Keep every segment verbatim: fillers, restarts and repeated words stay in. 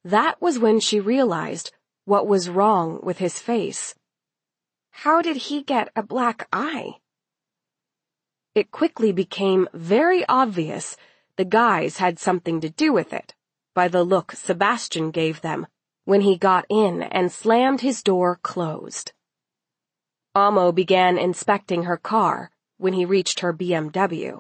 That was when she realized what was wrong with his face. How did he get a black eye? It quickly became very obvious the guys had something to do with it, by the look Sebastian gave them when he got in and slammed his door closed. Amo began inspecting her car when he reached her B M W.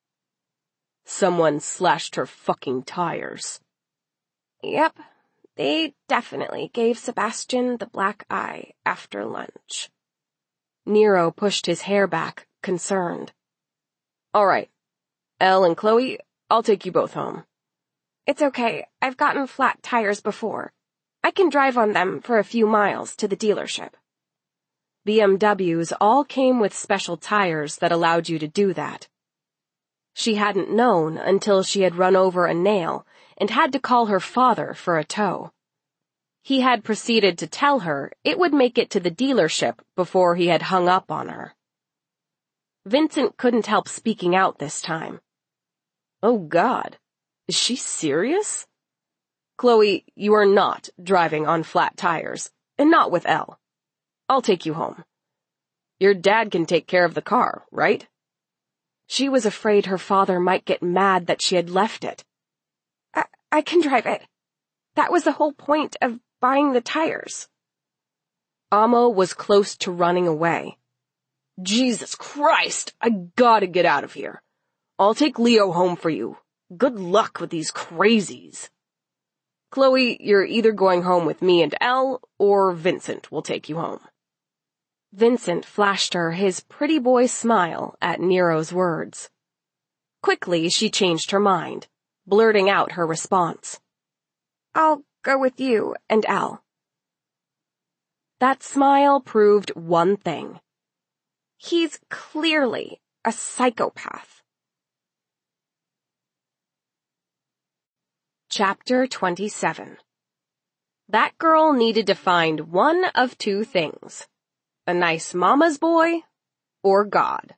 Someone slashed her fucking tires. Yep, they definitely gave Sebastian the black eye after lunch. Nero pushed his hair back, concerned. All right, Elle and Chloe, I'll take you both home. It's okay, I've gotten flat tires before. I can drive on them for a few miles to the dealership. B M Ws all came with special tires that allowed you to do that. She hadn't known until she had run over a nail and had to call her father for a tow. He had proceeded to tell her it would make it to the dealership before he had hung up on her. Vincent couldn't help speaking out this time. Oh God, is she serious? Chloe, you are not driving on flat tires, and not with Elle. I'll take you home. Your dad can take care of the car, right? She was afraid her father might get mad that she had left it. I, I can drive it. That was the whole point of buying the tires. Amo was close to running away. Jesus Christ, I gotta get out of here. I'll take Leo home for you. Good luck with these crazies. Chloe, you're either going home with me and Elle, or Vincent will take you home. Vincent flashed her his pretty boy smile at Nero's words. Quickly, she changed her mind, blurting out her response. I'll go with you and Elle. That smile proved one thing. He's clearly a psychopath. Chapter twenty-seven. That girl needed to find one of two things. A nice mama's boy, or God.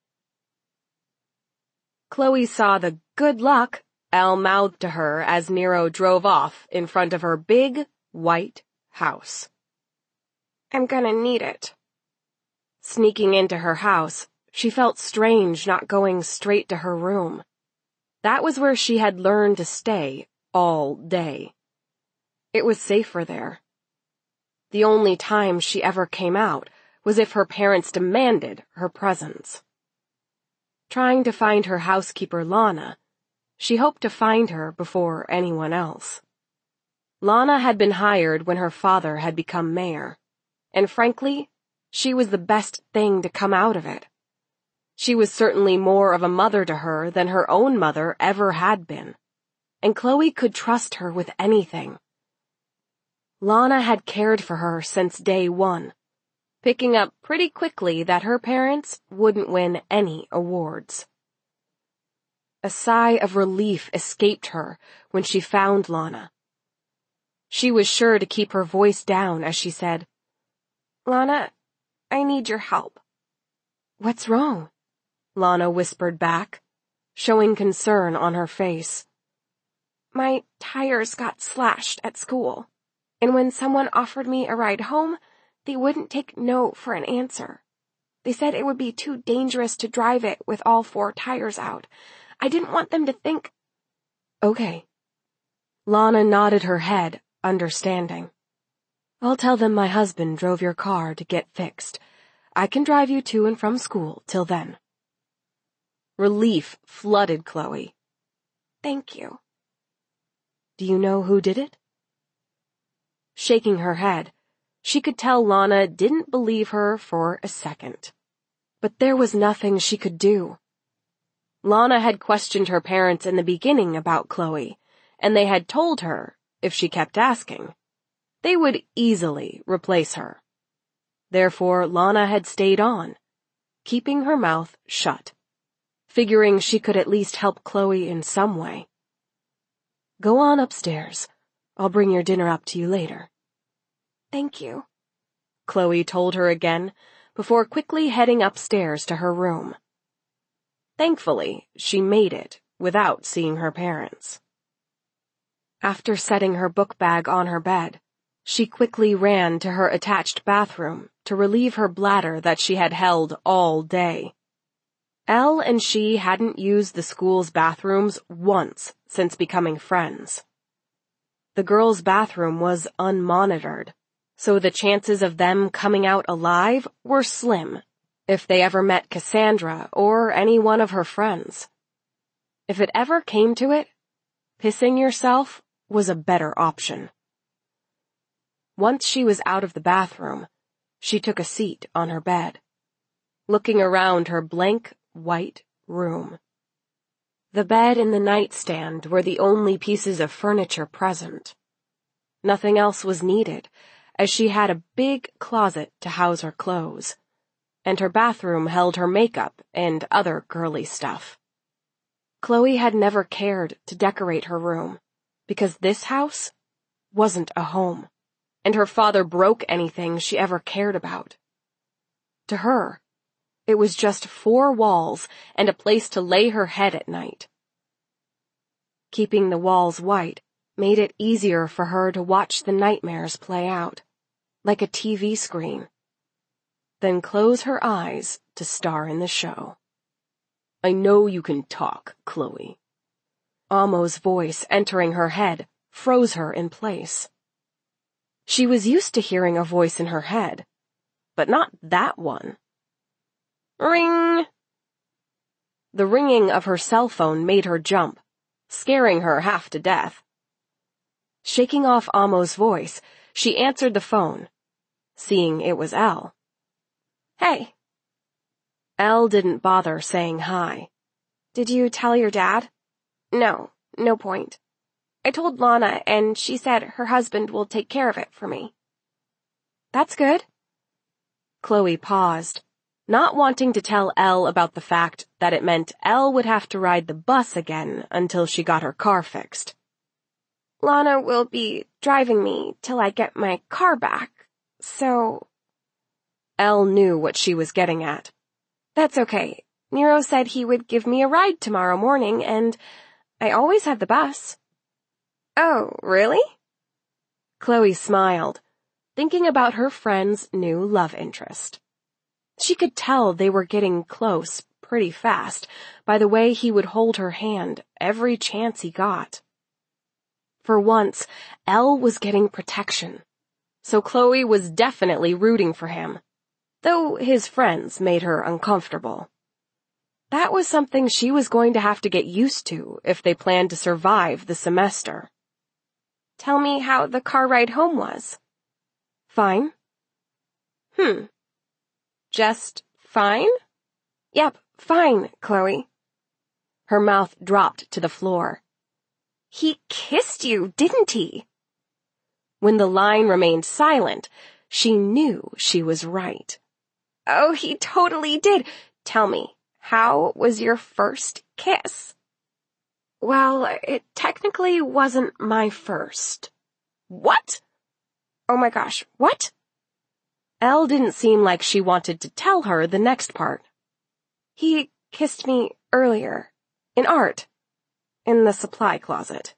Chloe saw the good luck Elle mouthed to her as Nero drove off in front of her big, white house. I'm gonna need it. Sneaking into her house, she felt strange not going straight to her room. That was where she had learned to stay all day. It was safer there. The only time she ever came out was if her parents demanded her presence. Trying to find her housekeeper Lana, she hoped to find her before anyone else. Lana had been hired when her father had become mayor, and frankly, she was the best thing to come out of it. She was certainly more of a mother to her than her own mother ever had been, and Chloe could trust her with anything. Lana had cared for her since day one, picking up pretty quickly that her parents wouldn't win any awards. A sigh of relief escaped her when she found Lana. She was sure to keep her voice down as she said, Lana, I need your help. What's wrong? Lana whispered back, showing concern on her face. My tires got slashed at school, and when someone offered me a ride home, they wouldn't take no for an answer. They said it would be too dangerous to drive it with all four tires out. I didn't want them to think... Okay. Lana nodded her head, understanding. I'll tell them my husband drove your car to get fixed. I can drive you to and from school till then. Relief flooded Chloe. Thank you. Do you know who did it? Shaking her head, she could tell Lana didn't believe her for a second. But there was nothing she could do. Lana had questioned her parents in the beginning about Chloe, and they had told her, if she kept asking, they would easily replace her. Therefore, Lana had stayed on, keeping her mouth shut, figuring she could at least help Chloe in some way. Go on upstairs. I'll bring your dinner up to you later. Thank you, Chloe told her again, before quickly heading upstairs to her room. Thankfully, she made it without seeing her parents. After setting her book bag on her bed, she quickly ran to her attached bathroom to relieve her bladder that she had held all day. Elle and she hadn't used the school's bathrooms once since becoming friends. The girls' bathroom was unmonitored, so the chances of them coming out alive were slim if they ever met Cassandra or any one of her friends. If it ever came to it, pissing yourself was a better option. Once she was out of the bathroom, she took a seat on her bed, looking around her blank, white room. The bed and the nightstand were the only pieces of furniture present. Nothing else was needed, as she had a big closet to house her clothes, and her bathroom held her makeup and other girly stuff. Chloe had never cared to decorate her room, because this house wasn't a home, and her father broke anything she ever cared about. To her, it was just four walls and a place to lay her head at night. Keeping the walls white made it easier for her to watch the nightmares play out, like a T V screen, then close her eyes to star in the show. "I know you can talk, Chloe." Amo's voice entering her head froze her in place. She was used to hearing a voice in her head, but not that one. Ring! The ringing of her cell phone made her jump, scaring her half to death. Shaking off Amo's voice, she answered the phone, seeing it was Elle. "Hey." Elle didn't bother saying hi. "Did you tell your dad?" "No, no point. I told Lana, and she said her husband will take care of it for me." "That's good." Chloe paused, not wanting to tell Elle about the fact that it meant Elle would have to ride the bus again until she got her car fixed. "Lana will be driving me till I get my car back, so—" Elle knew what she was getting at. "That's okay. Nero said he would give me a ride tomorrow morning, and I always had the bus." "Oh, really?" Chloe smiled, thinking about her friend's new love interest. She could tell they were getting close pretty fast by the way he would hold her hand every chance he got. For once, Elle was getting protection, so Chloe was definitely rooting for him, though his friends made her uncomfortable. That was something she was going to have to get used to if they planned to survive the semester. "Tell me how the car ride home was." "Fine." Hmm. "Just fine?" "Yep, fine, Chloe." Her mouth dropped to the floor. "He kissed you, didn't he?" When the line remained silent, she knew she was right. "Oh, he totally did. Tell me, how was your first kiss?" "Well, it technically wasn't my first." "What?" "Oh my gosh, what?" Elle didn't seem like she wanted to tell her the next part. "He kissed me earlier, in art, in the supply closet."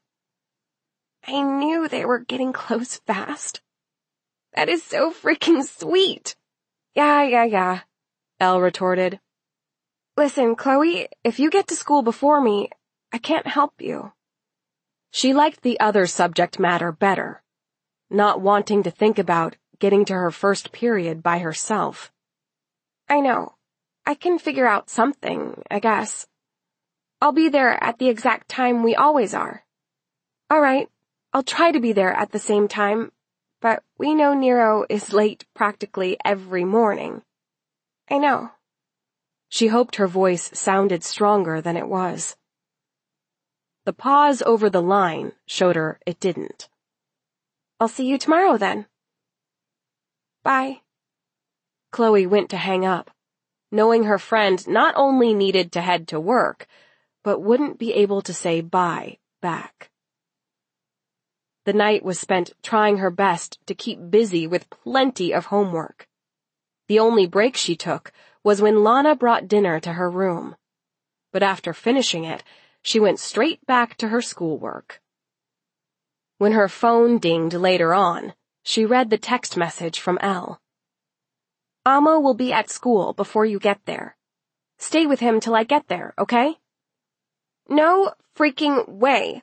"I knew they were getting close fast." "That is so freaking sweet." "Yeah, yeah, yeah," Elle retorted. "Listen, Chloe, if you get to school before me, I can't help you." She liked the other subject matter better, not wanting to think about getting to her first period by herself. "I know. I can figure out something, I guess. I'll be there at the exact time we always are." "All right, I'll try to be there at the same time, but we know Nero is late practically every morning." "I know." She hoped her voice sounded stronger than it was. The pause over the line showed her it didn't. "I'll see you tomorrow then." "Bye." Chloe went to hang up, knowing her friend not only needed to head to work, but wouldn't be able to say bye back. The night was spent trying her best to keep busy with plenty of homework. The only break she took was when Lana brought dinner to her room. But after finishing it, she went straight back to her schoolwork. When her phone dinged later on, she read the text message from Elle. Amo will be at school before you get there. Stay with him till I get there, okay? No freaking way.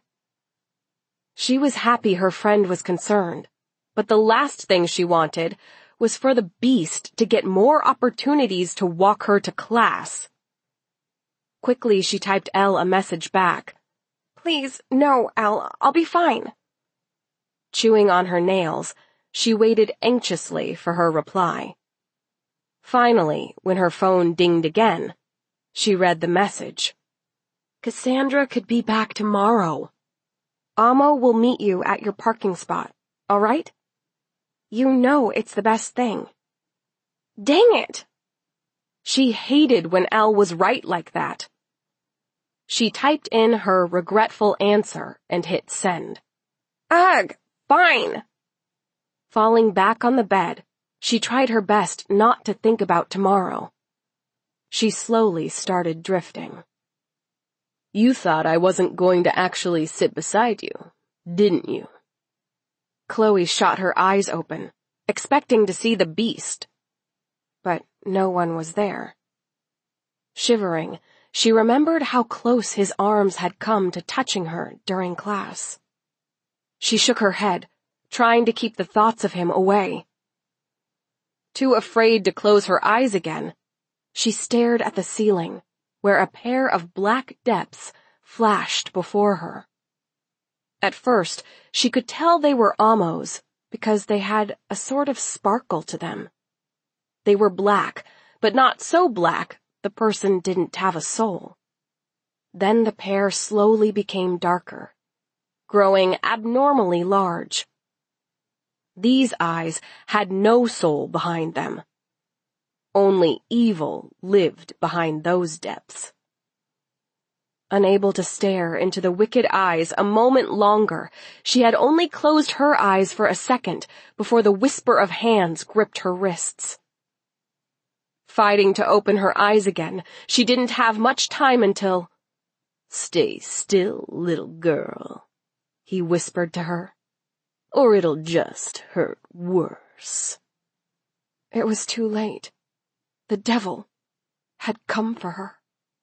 She was happy her friend was concerned, but the last thing she wanted was for the beast to get more opportunities to walk her to class. Quickly, she typed Elle a message back. Please, no, Elle, I'll be fine. Chewing on her nails, she waited anxiously for her reply. Finally, when her phone dinged again, she read the message. Cassandra could be back tomorrow. Amo will meet you at your parking spot, all right? You know it's the best thing. Dang it! She hated when Elle was right like that. She typed in her regretful answer and hit send. Ugh, fine. Falling back on the bed, she tried her best not to think about tomorrow. She slowly started drifting. You thought I wasn't going to actually sit beside you, didn't you? Chloe shot her eyes open, expecting to see the beast. But no one was there. Shivering, she remembered how close his arms had come to touching her during class. She shook her head, trying to keep the thoughts of him away. Too afraid to close her eyes again, she stared at the ceiling, where a pair of black depths flashed before her. At first, she could tell they were Amo's because they had a sort of sparkle to them. They were black, but not so black the person didn't have a soul. Then the pair slowly became darker, growing abnormally large. These eyes had no soul behind them. Only evil lived behind those depths. Unable to stare into the wicked eyes a moment longer, she had only closed her eyes for a second before the whisper of hands gripped her wrists. Fighting to open her eyes again, she didn't have much time until, "Stay still, little girl," he whispered to her, "or it'll just hurt worse." It was too late. The devil had come for her.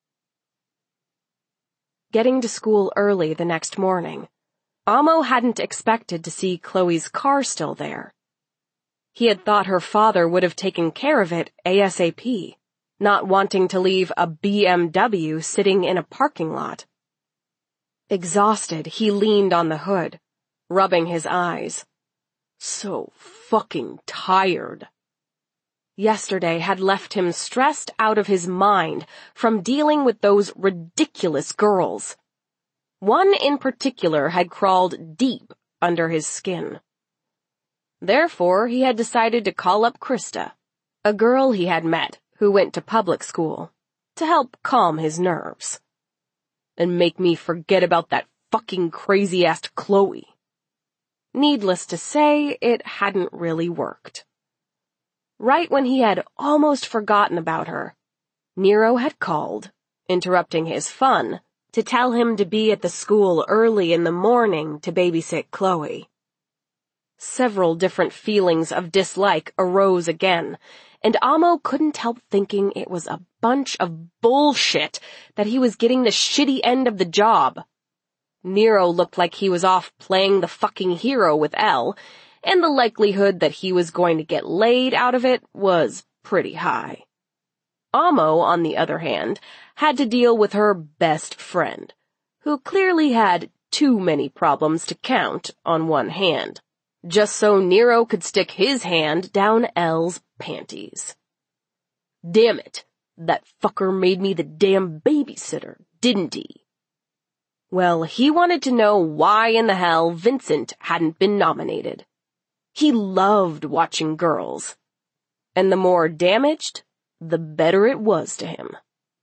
Getting to school early the next morning, Amo hadn't expected to see Chloe's car still there. He had thought her father would have taken care of it ASAP, not wanting to leave a B M W sitting in a parking lot. Exhausted, he leaned on the hood, rubbing his eyes. So fucking tired. Yesterday had left him stressed out of his mind from dealing with those ridiculous girls. One in particular had crawled deep under his skin. Therefore, he had decided to call up Krista, a girl he had met who went to public school, to help calm his nerves. And make me forget about that fucking crazy-ass Chloe. Needless to say, it hadn't really worked. Right when he had almost forgotten about her, Nero had called, interrupting his fun, to tell him to be at the school early in the morning to babysit Chloe. Several different feelings of dislike arose again, and Amo couldn't help thinking it was a bunch of bullshit that he was getting the shitty end of the job. Nero looked like he was off playing the fucking hero with Elle, and the likelihood that he was going to get laid out of it was pretty high. Amo, on the other hand, had to deal with her best friend, who clearly had too many problems to count on one hand, just so Nero could stick his hand down Elle's panties. Damn it, that fucker made me the damn babysitter, didn't he? Well, he wanted to know why in the hell Vincent hadn't been nominated. He loved watching girls, and the more damaged, the better it was to him.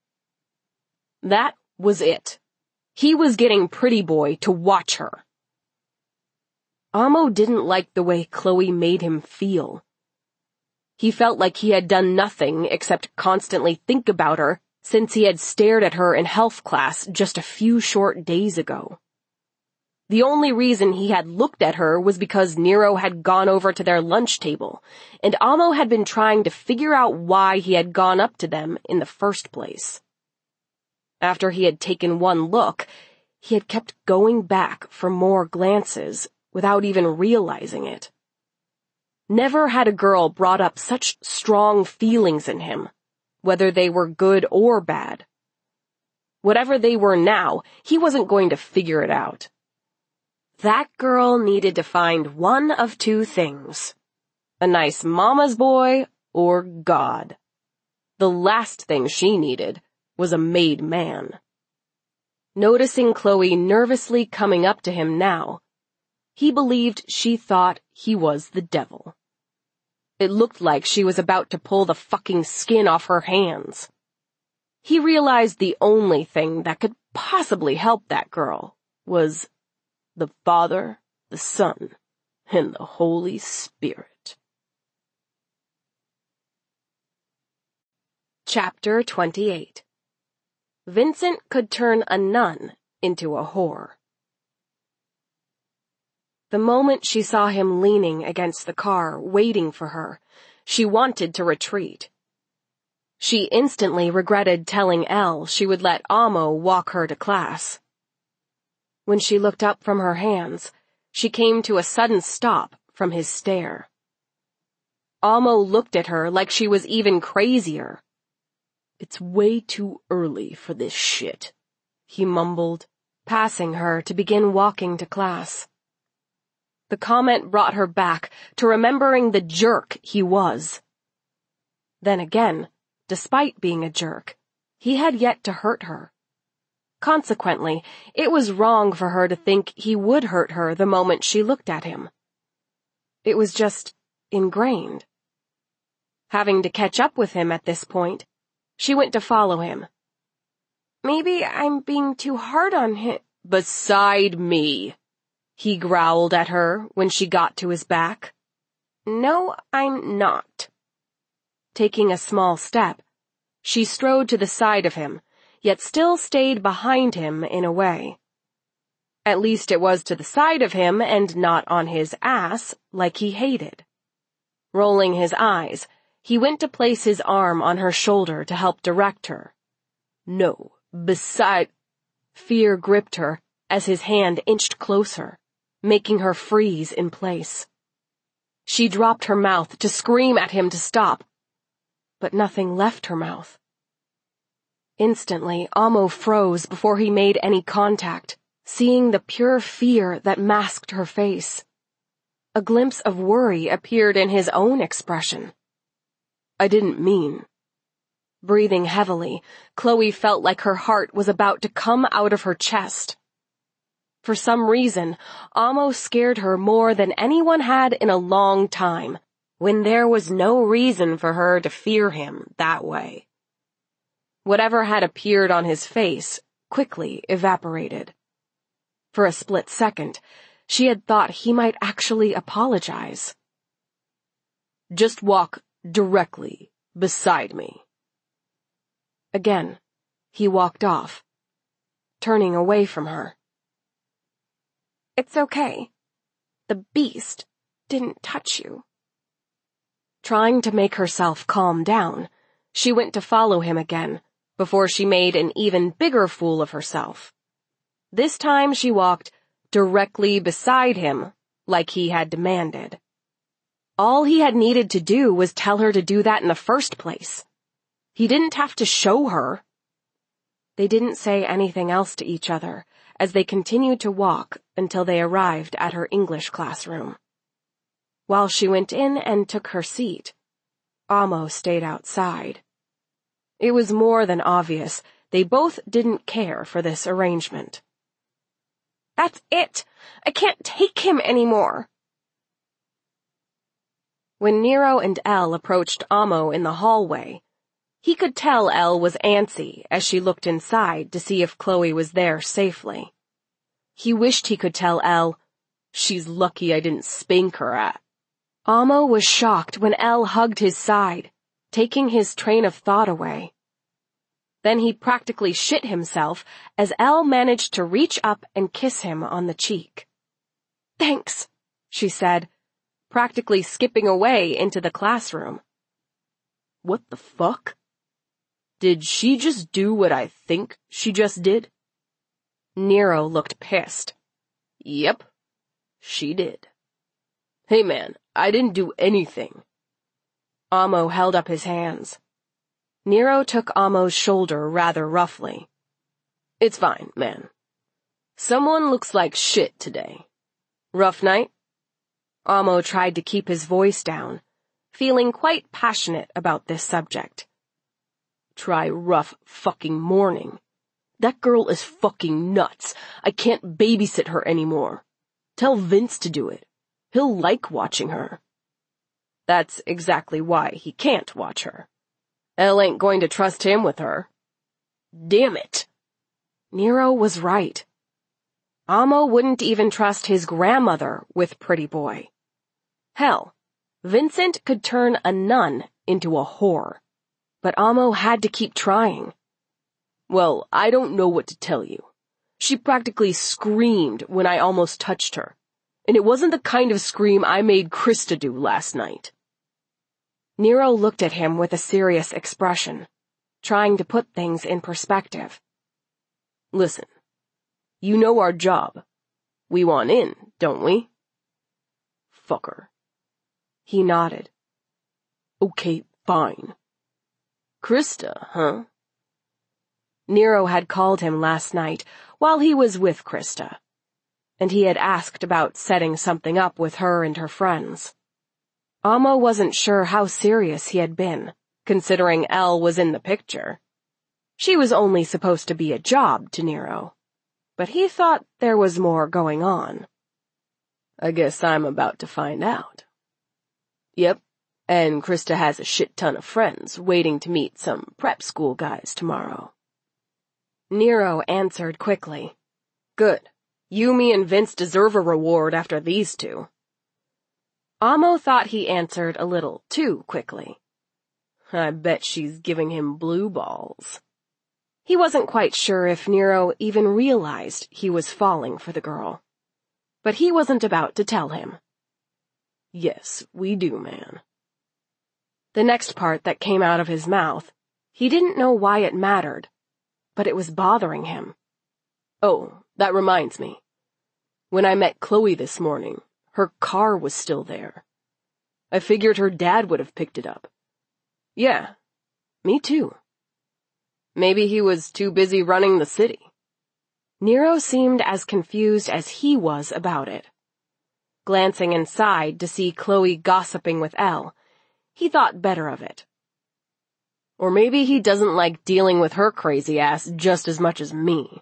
That was it. He was getting Pretty Boy to watch her. Amo didn't like the way Chloe made him feel. He felt like he had done nothing except constantly think about her since he had stared at her in health class just a few short days ago. The only reason he had looked at her was because Nero had gone over to their lunch table, and Amo had been trying to figure out why he had gone up to them in the first place. After he had taken one look, he had kept going back for more glances without even realizing it. Never had a girl brought up such strong feelings in him, whether they were good or bad. Whatever they were now, he wasn't going to figure it out. That girl needed to find one of two things: a nice mama's boy or God. The last thing she needed was a made man. Noticing Chloe nervously coming up to him now, he believed she thought he was the devil. It looked like she was about to pull the fucking skin off her hands. He realized the only thing that could possibly help that girl was the Father, the Son, and the Holy Spirit. Chapter twenty-eight. Vincent could turn a nun into a whore. The moment she saw him leaning against the car, waiting for her, she wanted to retreat. She instantly regretted telling Elle she would let Amo walk her to class. When she looked up from her hands, she came to a sudden stop from his stare. Amo looked at her like she was even crazier. "It's way too early for this shit," he mumbled, passing her to begin walking to class. The comment brought her back to remembering the jerk he was. Then again, despite being a jerk, he had yet to hurt her. Consequently, it was wrong for her to think he would hurt her the moment she looked at him. It was just ingrained. Having to catch up with him at this point, she went to follow him. "Maybe I'm being too hard on him." "Beside me," he growled at her when she got to his back. "No, I'm not." Taking a small step, she strode to the side of him, yet still stayed behind him in a way. At least it was to the side of him and not on his ass, like he hated. Rolling his eyes, he went to place his arm on her shoulder to help direct her. "No, beside—" Fear gripped her as his hand inched closer, making her freeze in place. She dropped her mouth to scream at him to stop, but nothing left her mouth. Instantly, Amo froze before he made any contact, seeing the pure fear that masked her face. A glimpse of worry appeared in his own expression. "I didn't mean." Breathing heavily, Chloe felt like her heart was about to come out of her chest. For some reason, Amo scared her more than anyone had in a long time, when there was no reason for her to fear him that way. Whatever had appeared on his face quickly evaporated. For a split second, she had thought he might actually apologize. "Just walk directly beside me." Again, he walked off, turning away from her. "It's okay. The beast didn't touch you." Trying to make herself calm down, she went to follow him again, before she made an even bigger fool of herself. This time she walked directly beside him, like he had demanded. All he had needed to do was tell her to do that in the first place. He didn't have to show her. They didn't say anything else to each other as they continued to walk until they arrived at her English classroom. While she went in and took her seat, Amo stayed outside. It was more than obvious they both didn't care for this arrangement. "That's it! I can't take him anymore!" When Nero and Elle approached Amo in the hallway, he could tell Elle was antsy as she looked inside to see if Chloe was there safely. He wished he could tell Elle, "She's lucky I didn't spank her at." Amo was shocked when Elle hugged his side, taking his train of thought away. Then he practically shit himself as Elle managed to reach up and kiss him on the cheek. "Thanks," she said, practically skipping away into the classroom. What the fuck? Did she just do what I think she just did? Nero looked pissed. Yep, she did. Hey man, I didn't do anything. Amo held up his hands. Nero took Amo's shoulder rather roughly. It's fine, man. Someone looks like shit today. Rough night? Amo tried to keep his voice down, feeling quite passionate about this subject. Try rough fucking morning. That girl is fucking nuts. I can't babysit her anymore. Tell Vince to do it. He'll like watching her. That's exactly why he can't watch her. Elle ain't going to trust him with her. Damn it. Nero was right. Amo wouldn't even trust his grandmother with Pretty Boy. Hell, Vincent could turn a nun into a whore. But Amo had to keep trying. Well, I don't know what to tell you. She practically screamed when I almost touched her. And it wasn't the kind of scream I made Krista do last night. Nero looked at him with a serious expression, trying to put things in perspective. Listen, you know our job. We want in, don't we? Fucker. He nodded. Okay, fine. Krista, huh? Nero had called him last night while he was with Krista, and he had asked about setting something up with her and her friends. Amo wasn't sure how serious he had been, considering Elle was in the picture. She was only supposed to be a job to Nero, but he thought there was more going on. I guess I'm about to find out. Yep, and Krista has a shit ton of friends waiting to meet some prep school guys tomorrow. Nero answered quickly. Good. You, me, and Vince deserve a reward after these two. Amo thought he answered a little too quickly. I bet she's giving him blue balls. He wasn't quite sure if Nero even realized he was falling for the girl. But he wasn't about to tell him. Yes, we do, man. The next part that came out of his mouth, he didn't know why it mattered, but it was bothering him. Oh, that reminds me. When I met Chloe this morning, her car was still there. I figured her dad would have picked it up. Yeah, me too. Maybe he was too busy running the city. Nero seemed as confused as he was about it. Glancing inside to see Chloe gossiping with Elle, he thought better of it. Or maybe he doesn't like dealing with her crazy ass just as much as me.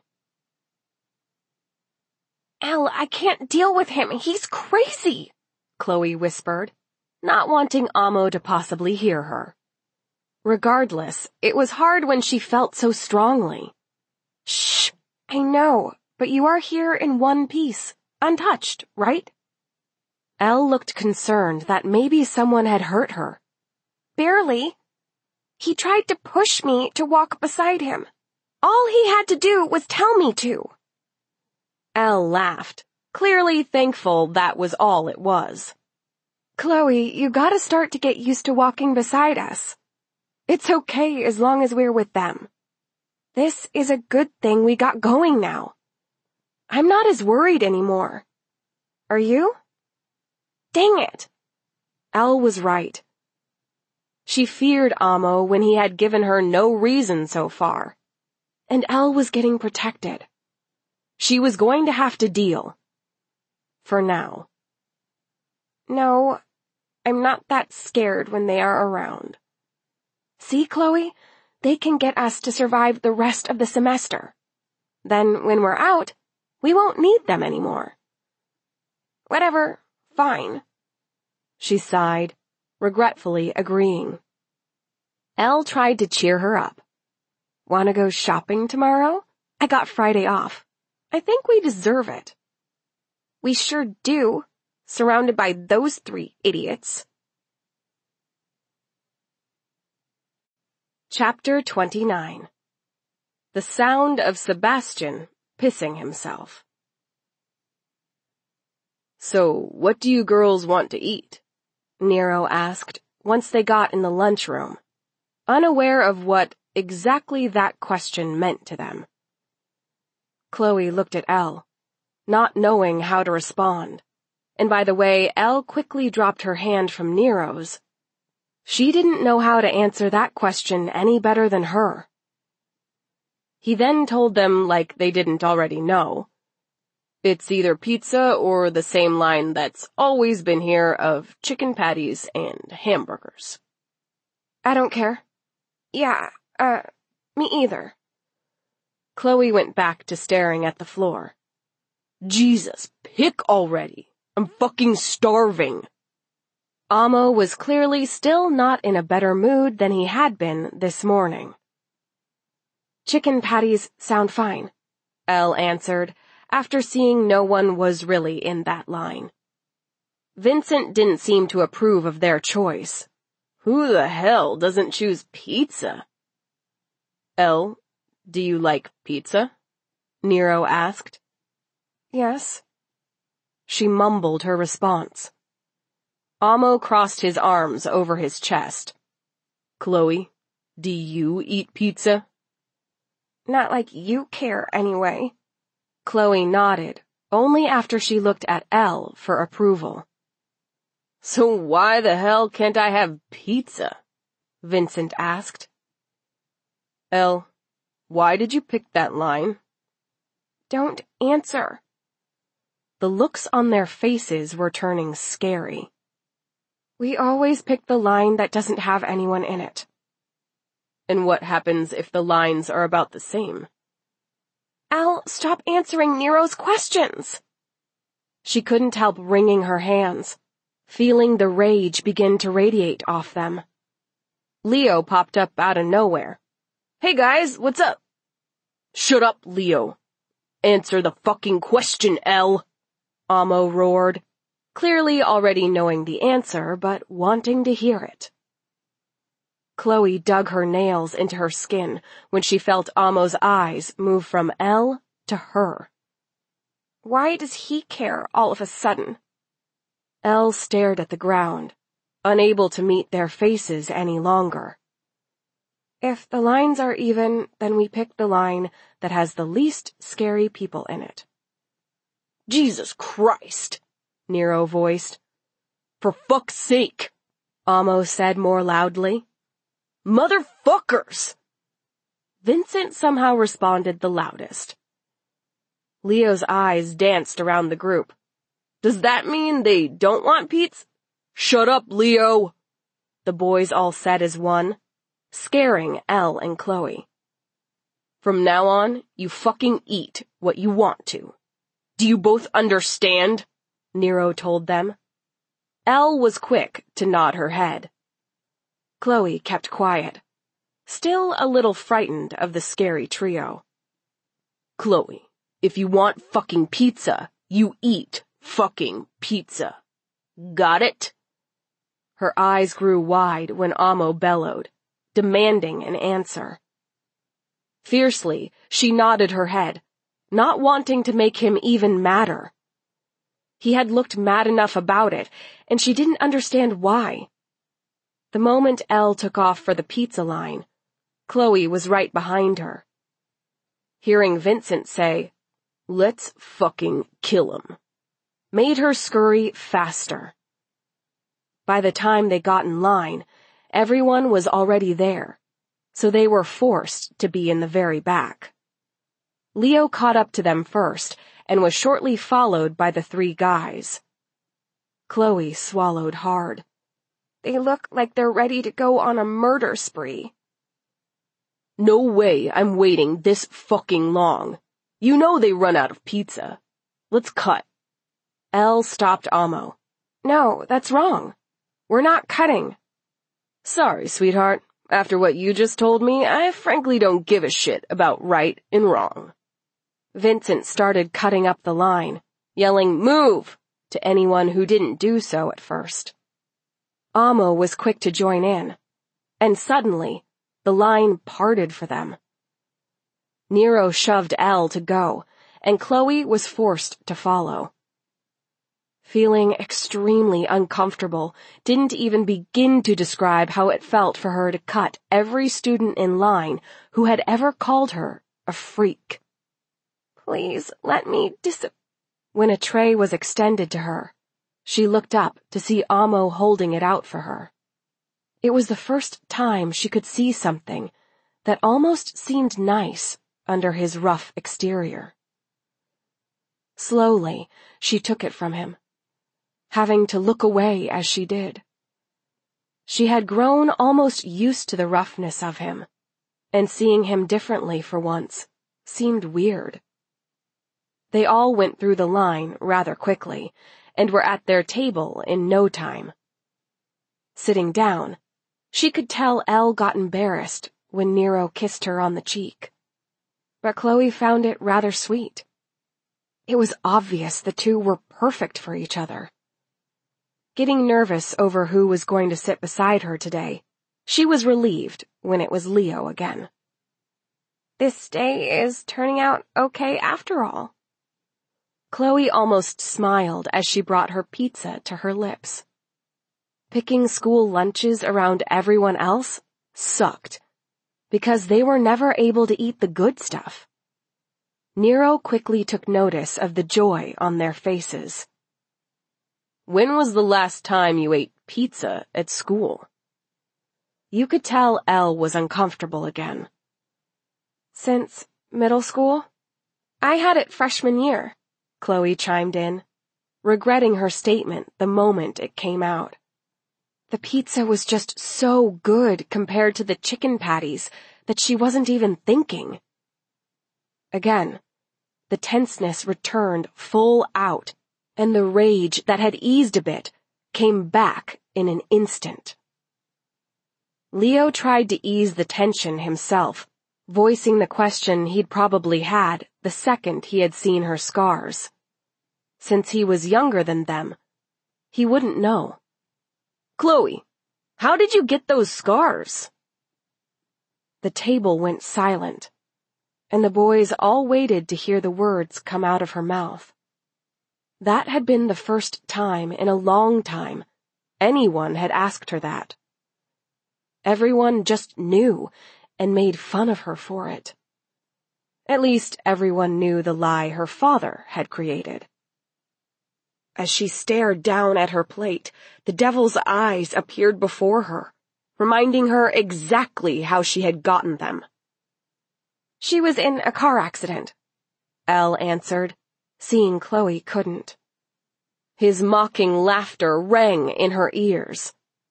Elle, I can't deal with him. He's crazy, Chloe whispered, not wanting Amo to possibly hear her. Regardless, it was hard when she felt so strongly. Shh, I know, but you are here in one piece, untouched, right? Elle looked concerned that maybe someone had hurt her. Barely. He tried to push me to walk beside him. All he had to do was tell me to. Elle laughed, clearly thankful that was all it was. Chloe, you gotta start to get used to walking beside us. It's okay as long as we're with them. This is a good thing we got going now. I'm not as worried anymore. Are you? Dang it. Elle was right. She feared Amo when he had given her no reason so far. And Elle was getting protected. She was going to have to deal. For now. No, I'm not that scared when they are around. See, Chloe? They can get us to survive the rest of the semester. Then, when we're out, we won't need them anymore. Whatever, fine. She sighed, regretfully agreeing. Elle tried to cheer her up. Wanna go shopping tomorrow? I got Friday off. I think we deserve it. We sure do, surrounded by those three idiots. Chapter twenty-nine. the sound of Sebastian pissing himself. "So, what do you girls want to eat?" Nero asked once they got in the lunchroom, unaware of what exactly that question meant to them. Chloe looked at Elle, not knowing how to respond, and by the way Elle quickly dropped her hand from Nero's, she didn't know how to answer that question any better than her. He then told them, like they didn't already know, "It's either pizza or the same line that's always been here of chicken patties and hamburgers." "I don't care." "Yeah, uh, me either." Chloe went back to staring at the floor. "Jesus, pick already. I'm fucking starving." Amo was clearly still not in a better mood than he had been this morning. "Chicken patties sound fine," Elle answered, after seeing no one was really in that line. Vincent didn't seem to approve of their choice. "Who the hell doesn't choose pizza?" "Elle, do you like pizza?" Nero asked. "Yes." She mumbled her response. Amo crossed his arms over his chest. "Chloe, do you eat pizza?" "Not like you care, anyway." Chloe nodded, only after she looked at Elle for approval. "So why the hell can't I have pizza?" Vincent asked. "Elle, why did you pick that line?" "Don't answer." The looks on their faces were turning scary. "We always pick the line that doesn't have anyone in it." "And what happens if the lines are about the same?" "Elle, stop answering Nero's questions." She couldn't help wringing her hands, feeling the rage begin to radiate off them. Leo popped up out of nowhere. "Hey guys, what's up?" "Shut up, Leo. Answer the fucking question, Elle," Amo roared, clearly already knowing the answer but wanting to hear it. Chloe dug her nails into her skin when she felt Amo's eyes move from Elle to her. "Why does he care all of a sudden?" Elle stared at the ground, unable to meet their faces any longer. "If the lines are even, then we pick the line that has the least scary people in it." "Jesus Christ," Nero voiced. "For fuck's sake," Amo said more loudly. "Motherfuckers!" Vincent somehow responded the loudest. Leo's eyes danced around the group. "Does that mean they don't want pizza?" "Shut up, Leo," the boys all said as one, scaring Elle and Chloe. "From now on, you fucking eat what you want to. Do you both understand?" Nero told them. Elle was quick to nod her head. Chloe kept quiet, still a little frightened of the scary trio. "Chloe, if you want fucking pizza, you eat fucking pizza. Got it?" Her eyes grew wide when Amo bellowed, demanding an answer. Fiercely, she nodded her head, not wanting to make him even madder. He had looked mad enough about it, and she didn't understand why. The moment Elle took off for the pizza line, Chloe was right behind her. Hearing Vincent say, "Let's fucking kill him," made her scurry faster. By the time they got in line, everyone was already there, so they were forced to be in the very back. Leo caught up to them first and was shortly followed by the three guys. Chloe swallowed hard. They look like they're ready to go on a murder spree. "No way I'm waiting this fucking long. You know they run out of pizza. Let's cut." Elle stopped Amo. "No, that's wrong. We're not cutting." "Sorry, sweetheart. After what you just told me, I frankly don't give a shit about right and wrong." Vincent started cutting up the line, yelling, "Move!" to anyone who didn't do so at first. Amo was quick to join in, and suddenly, the line parted for them. Nero shoved Elle to go, and Chloe was forced to follow. Feeling extremely uncomfortable, didn't even begin to describe how it felt for her to cut every student in line who had ever called her a freak. Please let me dis- When a tray was extended to her, she looked up to see Amo holding it out for her. It was the first time she could see something that almost seemed nice under his rough exterior. Slowly, she took it from him, having to look away as she did. She had grown almost used to the roughness of him, and seeing him differently for once seemed weird. They all went through the line rather quickly, and were at their table in no time. Sitting down, she could tell Elle got embarrassed when Nero kissed her on the cheek. But Chloe found it rather sweet. It was obvious the two were perfect for each other. Getting nervous over who was going to sit beside her today, she was relieved when it was Leo again. This day is turning out okay after all. Chloe almost smiled as she brought her pizza to her lips. Picking school lunches around everyone else sucked, because they were never able to eat the good stuff. Nero quickly took notice of the joy on their faces. When was the last time you ate pizza at school? You could tell Elle was uncomfortable again. Since middle school? I had it freshman year, Chloe chimed in, regretting her statement the moment it came out. The pizza was just so good compared to the chicken patties that she wasn't even thinking. Again, the tenseness returned full out, and the rage that had eased a bit came back in an instant. Leo tried to ease the tension himself, voicing the question he'd probably had the second he had seen her scars. Since he was younger than them, he wouldn't know. Chloe, how did you get those scars? The table went silent, and the boys all waited to hear the words come out of her mouth. That had been the first time in a long time anyone had asked her that. Everyone just knew and made fun of her for it. At least everyone knew the lie her father had created. As she stared down at her plate, the devil's eyes appeared before her, reminding her exactly how she had gotten them. She was in a car accident, Elle answered, seeing Chloe couldn't. His mocking laughter rang in her ears.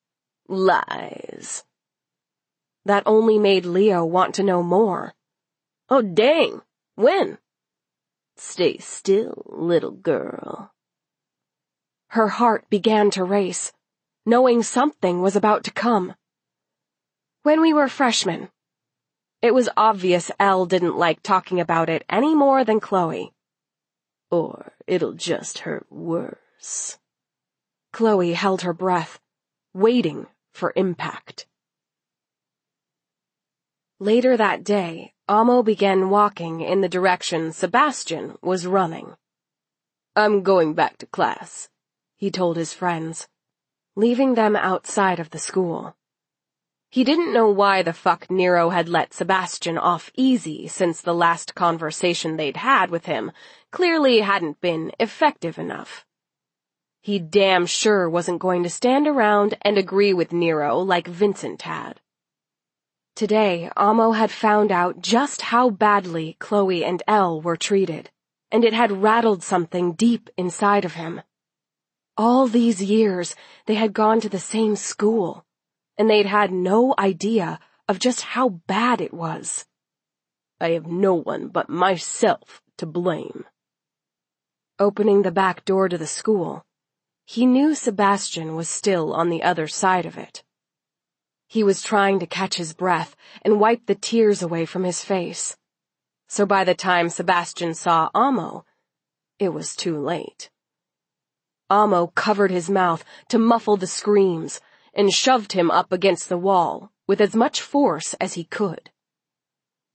Lies. That only made Leo want to know more. Oh, dang! When? Stay still, little girl. Her heart began to race, knowing something was about to come. When we were freshmen. It was obvious Elle didn't like talking about it any more than Chloe. Or it'll just hurt worse. Chloe held her breath, waiting for impact. Later that day, Amo began walking in the direction Sebastian was running. I'm going back to class, he told his friends, leaving them outside of the school. He didn't know why the fuck Nero had let Sebastian off easy since the last conversation they'd had with him clearly hadn't been effective enough. He damn sure wasn't going to stand around and agree with Nero like Vincent had. Today, Amo had found out just how badly Chloe and Elle were treated, and it had rattled something deep inside of him. All these years, they had gone to the same school, and they'd had no idea of just how bad it was. I have no one but myself to blame. Opening the back door to the school, he knew Sebastian was still on the other side of it. He was trying to catch his breath and wipe the tears away from his face. So by the time Sebastian saw Amo, it was too late. Amo covered his mouth to muffle the screams and shoved him up against the wall with as much force as he could.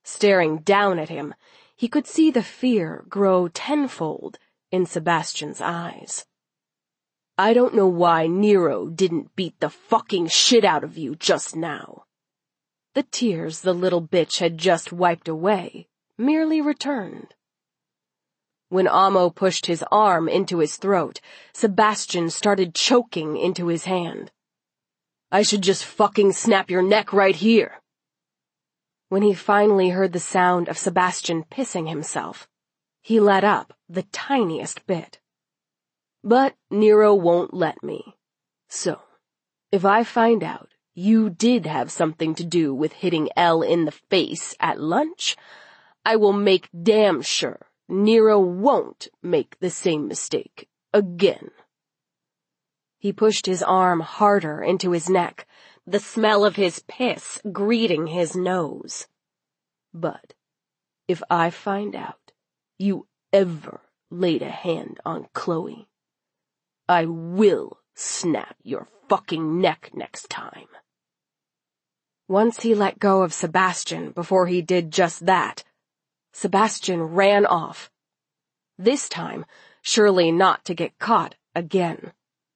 Staring down at him, he could see the fear grow tenfold in Sebastian's eyes. I don't know why Nero didn't beat the fucking shit out of you just now. The tears the little bitch had just wiped away merely returned. When Amo pushed his arm into his throat, Sebastian started choking into his hand. I should just fucking snap your neck right here. When he finally heard the sound of Sebastian pissing himself, he let up the tiniest bit. But Nero won't let me. So, if I find out you did have something to do with hitting Elle in the face at lunch, I will make damn sure Nero won't make the same mistake again. He pushed his arm harder into his neck, the smell of his piss greeting his nose. But if I find out you ever laid a hand on Chloe, I will snap your fucking neck next time. Once he let go of Sebastian before he did just that, Sebastian ran off. This time, surely not to get caught again.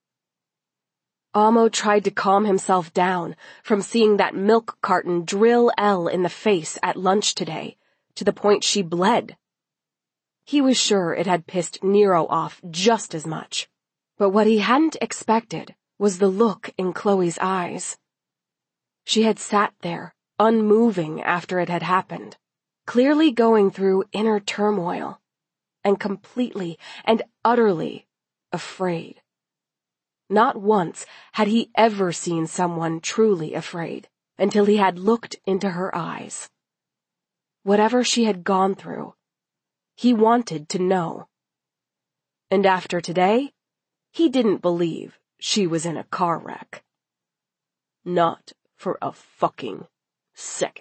Amo tried to calm himself down from seeing that milk carton drill Elle in the face at lunch today, to the point she bled. He was sure it had pissed Nero off just as much, but what he hadn't expected was the look in Chloe's eyes. She had sat there, unmoving after it had happened, clearly going through inner turmoil, and completely and utterly afraid. Not once had he ever seen someone truly afraid until he had looked into her eyes. Whatever she had gone through, he wanted to know. And after today, he didn't believe she was in a car wreck. Not for a fucking second.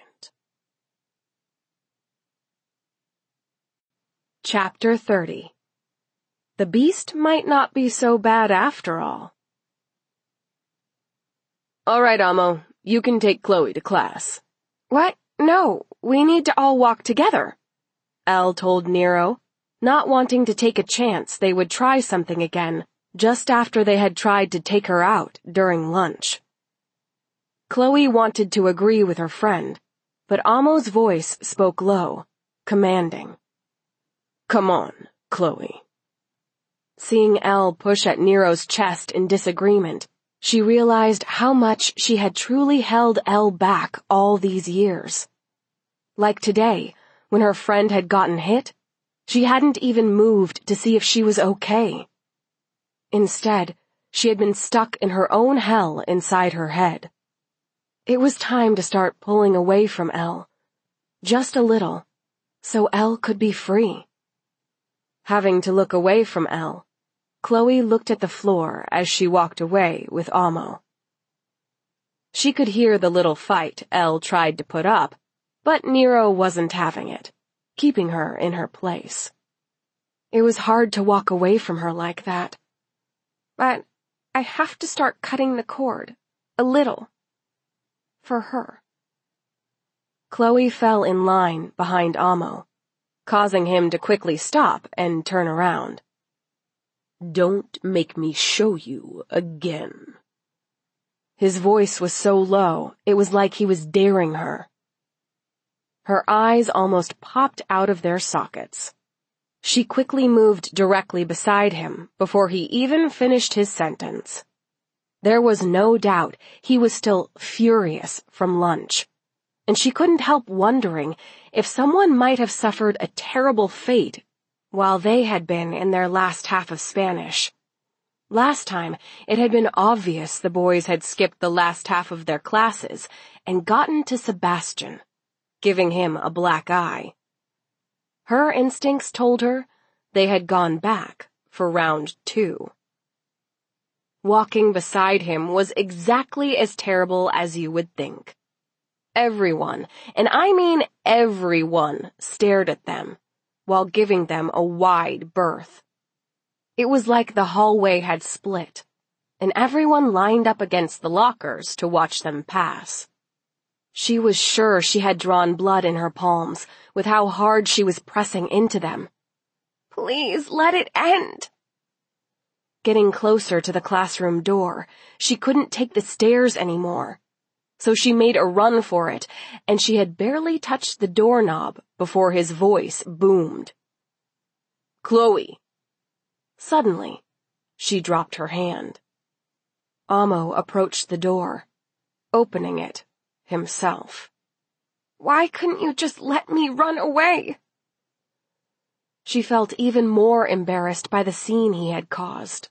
Chapter thirty. The beast might not be so bad after all. All right, Amo, you can take Chloe to class. What? No, we need to all walk together, Elle told Nero, not wanting to take a chance they would try something again just after they had tried to take her out during lunch. Chloe wanted to agree with her friend, but Amo's voice spoke low, commanding. Come on, Chloe. Seeing Elle push at Nero's chest in disagreement, she realized how much she had truly held Elle back all these years. Like today, when her friend had gotten hit, she hadn't even moved to see if she was okay. Instead, she had been stuck in her own hell inside her head. It was time to start pulling away from Elle, just a little, so Elle could be free. Having to look away from Elle, Chloe looked at the floor as she walked away with Amo. She could hear the little fight Elle tried to put up, but Nero wasn't having it, keeping her in her place. It was hard to walk away from her like that. But I have to start cutting the cord, a little, for her. Chloe fell in line behind Amo, causing him to quickly stop and turn around. Don't make me show you again. His voice was so low, it was like he was daring her. Her eyes almost popped out of their sockets. She quickly moved directly beside him before he even finished his sentence. There was no doubt he was still furious from lunch, and she couldn't help wondering if someone might have suffered a terrible fate while they had been in their last half of Spanish. Last time, it had been obvious the boys had skipped the last half of their classes and gotten to Sebastian, giving him a black eye. Her instincts told her they had gone back for round two. Walking beside him was exactly as terrible as you would think. Everyone, and I mean everyone, stared at them, while giving them a wide berth. It was like the hallway had split, and everyone lined up against the lockers to watch them pass. She was sure she had drawn blood in her palms with how hard she was pressing into them. Please let it end. Getting closer to the classroom door, she couldn't take the stairs anymore. So she made a run for it, and she had barely touched the doorknob before his voice boomed. Chloe! Suddenly, she dropped her hand. Amo approached the door, opening it himself. Why couldn't you just let me run away? She felt even more embarrassed by the scene he had caused.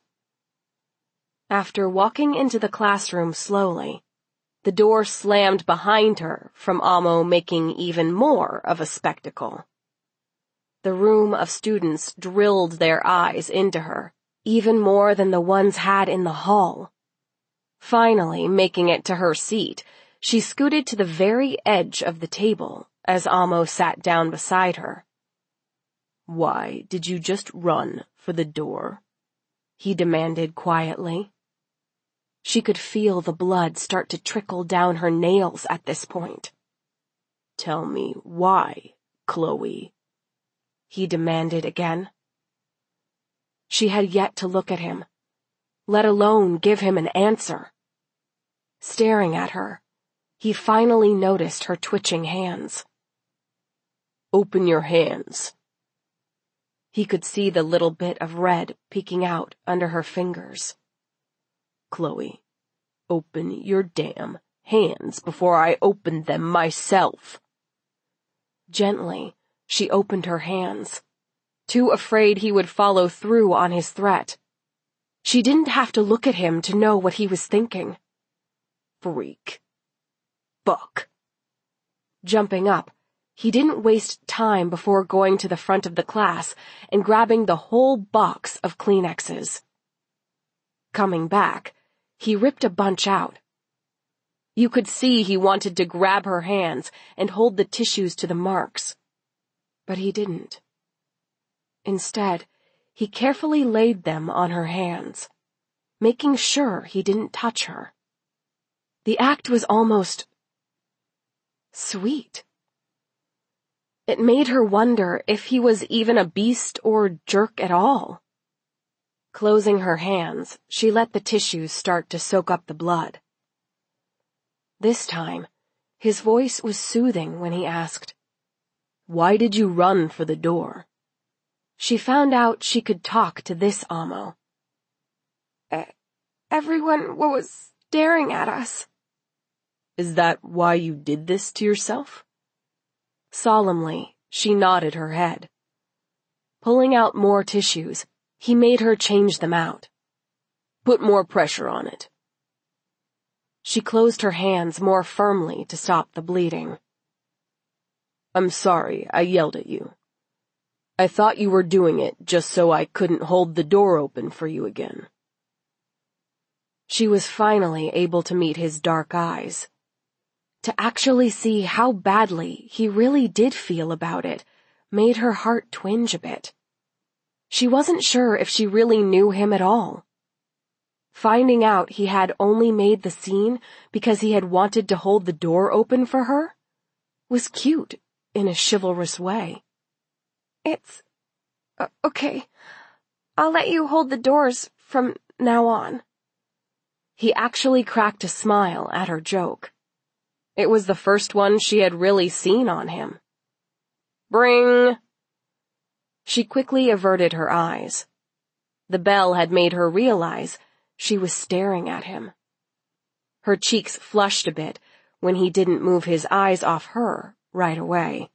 After walking into the classroom slowly, the door slammed behind her from Amo making even more of a spectacle. The room of students drilled their eyes into her, even more than the ones had in the hall. Finally, making it to her seat, she scooted to the very edge of the table as Amo sat down beside her. Why did you just run for the door? He demanded quietly. She could feel the blood start to trickle down her nails at this point. Tell me why, Chloe, he demanded again. She had yet to look at him, let alone give him an answer. Staring at her, he finally noticed her twitching hands. Open your hands. He could see the little bit of red peeking out under her fingers. Chloe, open your damn hands before I open them myself. Gently, she opened her hands, too afraid he would follow through on his threat. She didn't have to look at him to know what he was thinking. Freak. Fuck. Jumping up, he didn't waste time before going to the front of the class and grabbing the whole box of Kleenexes. Coming back, he ripped a bunch out. You could see he wanted to grab her hands and hold the tissues to the marks. But he didn't. Instead, he carefully laid them on her hands, making sure he didn't touch her. The act was almost sweet. It made her wonder if he was even a beast or jerk at all. Closing her hands, she let the tissues start to soak up the blood. This time, his voice was soothing when he asked, Why did you run for the door? She found out she could talk to this Amo. E- everyone was staring at us. Is that why you did this to yourself? Solemnly, she nodded her head. Pulling out more tissues, he made her change them out. Put more pressure on it. She closed her hands more firmly to stop the bleeding. I'm sorry I yelled at you. I thought you were doing it just so I couldn't hold the door open for you again. She was finally able to meet his dark eyes. To actually see how badly he really did feel about it made her heart twinge a bit. She wasn't sure if she really knew him at all. Finding out he had only made the scene because he had wanted to hold the door open for her was cute in a chivalrous way. It's uh, okay. I'll let you hold the doors from now on. He actually cracked a smile at her joke. It was the first one she had really seen on him. Bring. She quickly averted her eyes. The bell had made her realize she was staring at him. Her cheeks flushed a bit when he didn't move his eyes off her right away.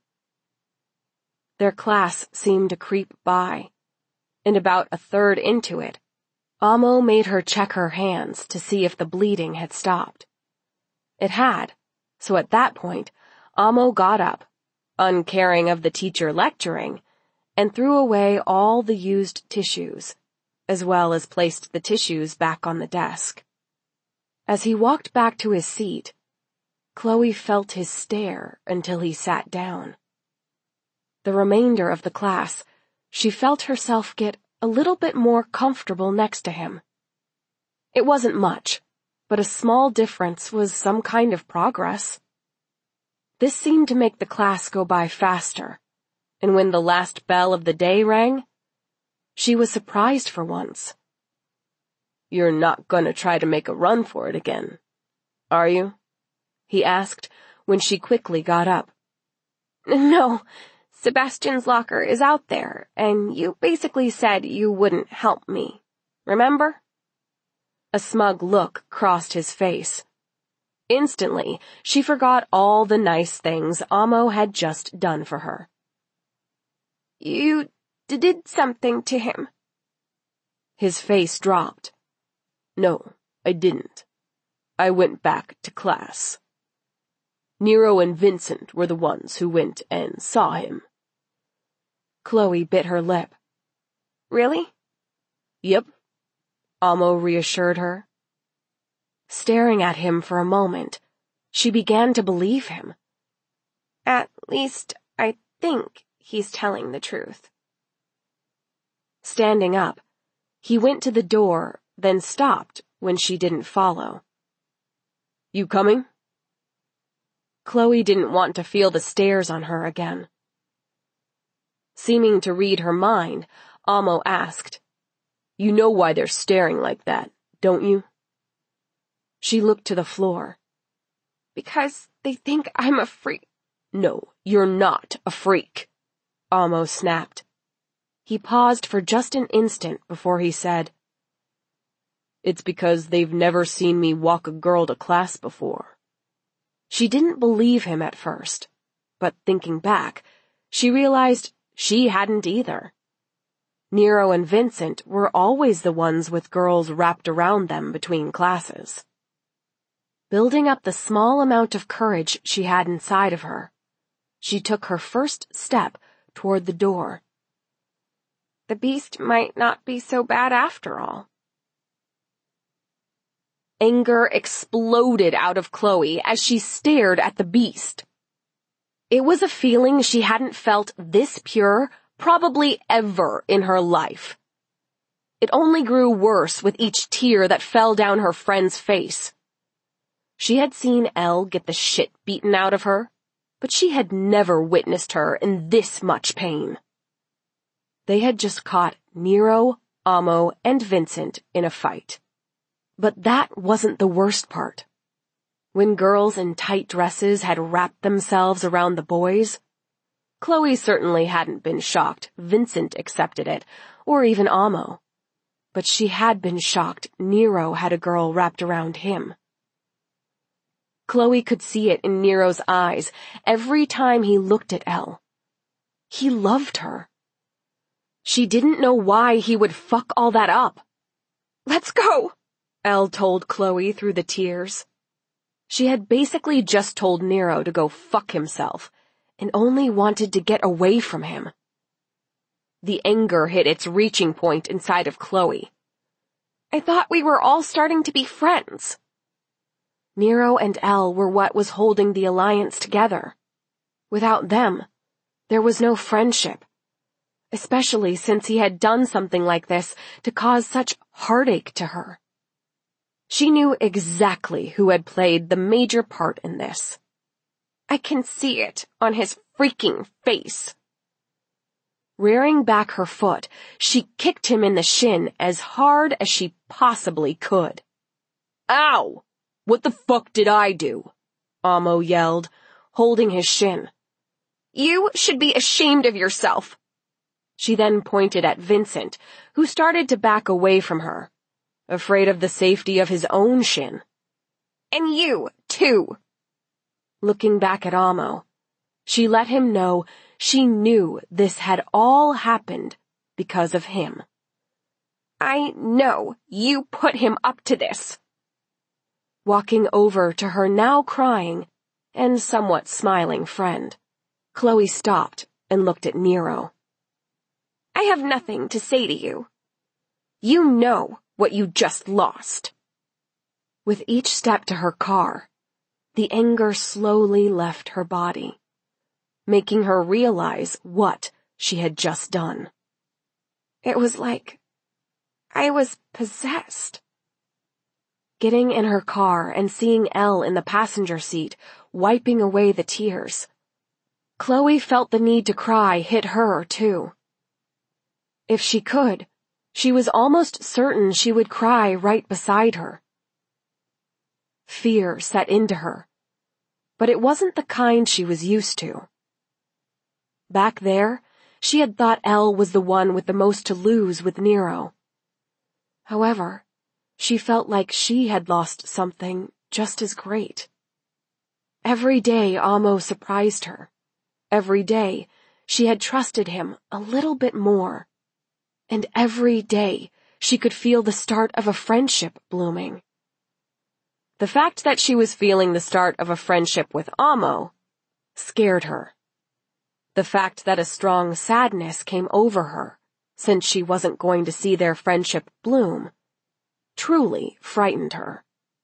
Their class seemed to creep by, and about a third into it, Amo made her check her hands to see if the bleeding had stopped. It had, so at that point, Amo got up, uncaring of the teacher lecturing, and threw away all the used tissues, as well as placed the tissues back on the desk. As he walked back to his seat, Chloe felt his stare until he sat down. The remainder of the class, she felt herself get a little bit more comfortable next to him. It wasn't much, but a small difference was some kind of progress. This seemed to make the class go by faster, and when the last bell of the day rang, she was surprised for once. "You're not gonna try to make a run for it again, are you?" he asked when she quickly got up. "No, Sebastian's locker is out there, and you basically said you wouldn't help me. Remember?" A smug look crossed his face. Instantly, she forgot all the nice things Amo had just done for her. "You did something to him?" His face dropped. "No, I didn't. I went back to class. Nero and Vincent were the ones who went and saw him." Chloe bit her lip. "Really?" "Yep," Amo reassured her. Staring at him for a moment, she began to believe him. "At least, I think he's telling the truth." Standing up, he went to the door, then stopped when she didn't follow. "You coming?" Chloe didn't want to feel the stares on her again. Seeming to read her mind, Amo asked, "You know why they're staring like that, don't you?" She looked to the floor. "Because they think I'm a freak." "No, you're not a freak," Amo snapped. He paused for just an instant before he said, "It's because they've never seen me walk a girl to class before." She didn't believe him at first, but thinking back, she realized she hadn't either. Nero and Vincent were always the ones with girls wrapped around them between classes. Building up the small amount of courage she had inside of her, she took her first step toward the door. The beast might not be so bad after all. Anger exploded out of Chloe as she stared at the beast. It was a feeling she hadn't felt this pure probably ever in her life. It only grew worse with each tear that fell down her friend's face. She had seen Elle get the shit beaten out of her, but she had never witnessed her in this much pain. They had just caught Nero, Amo, and Vincent in a fight. But that wasn't the worst part. When girls in tight dresses had wrapped themselves around the boys, Chloe certainly hadn't been shocked Vincent accepted it, or even Amo. But she had been shocked Nero had a girl wrapped around him. Chloe could see it in Nero's eyes every time he looked at Elle. He loved her. She didn't know why he would fuck all that up. "Let's go," Elle told Chloe through the tears. She had basically just told Nero to go fuck himself, and only wanted to get away from him. The anger hit its reaching point inside of Chloe. "I thought we were all starting to be friends." Nero and Elle were what was holding the alliance together. Without them, there was no friendship, especially since he had done something like this to cause such heartache to her. She knew exactly who had played the major part in this. "I can see it on his freaking face." Rearing back her foot, she kicked him in the shin as hard as she possibly could. "Ow! What the fuck did I do?" Amo yelled, holding his shin. "You should be ashamed of yourself." She then pointed at Vincent, who started to back away from her, afraid of the safety of his own shin. "And you, too." Looking back at Amo, she let him know she knew this had all happened because of him. "I know you put him up to this." Walking over to her now crying and somewhat smiling friend, Chloe stopped and looked at Nero. "I have nothing to say to you. You know what you just lost." With each step to her car, the anger slowly left her body, making her realize what she had just done. It was like I was possessed. Getting in her car and seeing Elle in the passenger seat wiping away the tears. Chloe felt the need to cry hit her, too. If she could, she was almost certain she would cry right beside her. Fear set into her, but it wasn't the kind she was used to. Back there, she had thought Elle was the one with the most to lose with Nero. However, she felt like she had lost something just as great. Every day Amo surprised her. Every day she had trusted him a little bit more. And every day she could feel the start of a friendship blooming. The fact that she was feeling the start of a friendship with Amo scared her. The fact that a strong sadness came over her, since she wasn't going to see their friendship bloom, truly frightened her.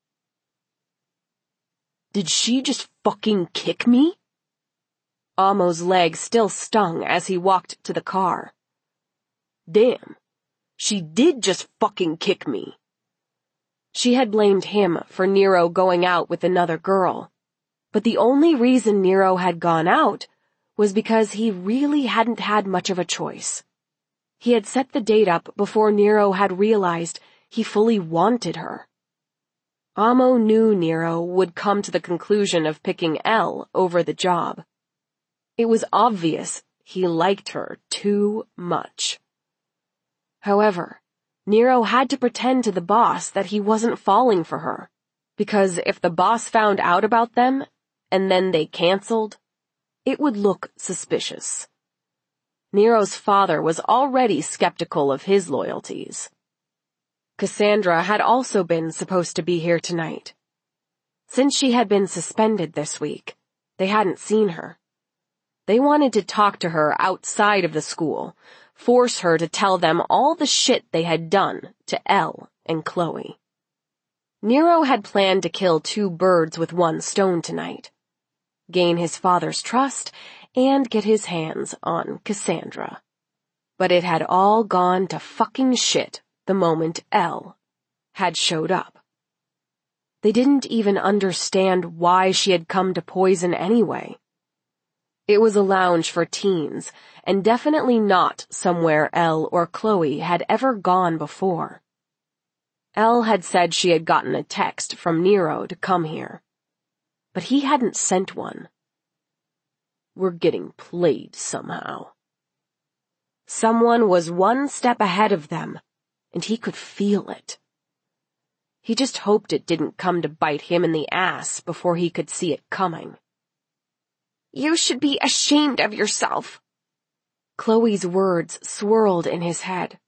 Did she just fucking kick me? Amo's leg still stung as he walked to the car. Damn, she did just fucking kick me. She had blamed him for Nero going out with another girl, but the only reason Nero had gone out was because he really hadn't had much of a choice. He had set the date up before Nero had realized he fully wanted her. Amo knew Nero would come to the conclusion of picking Elle over the job. It was obvious he liked her too much. However, Nero had to pretend to the boss that he wasn't falling for her, because if the boss found out about them, and then they canceled, it would look suspicious. Nero's father was already skeptical of his loyalties. Cassandra had also been supposed to be here tonight. Since she had been suspended this week, they hadn't seen her. They wanted to talk to her outside of the school, force her to tell them all the shit they had done to Elle and Chloe. Nero had planned to kill two birds with one stone tonight. Gain his father's trust and get his hands on Cassandra. But it had all gone to fucking shit the moment Elle had showed up. They didn't even understand why she had come to Poison anyway. It was a lounge for teens, and definitely not somewhere Elle or Chloe had ever gone before. Elle had said she had gotten a text from Nero to come here, but he hadn't sent one. We're getting played somehow. Someone was one step ahead of them, and he could feel it. He just hoped it didn't come to bite him in the ass before he could see it coming. You should be ashamed of yourself. Chloe's words swirled in his head.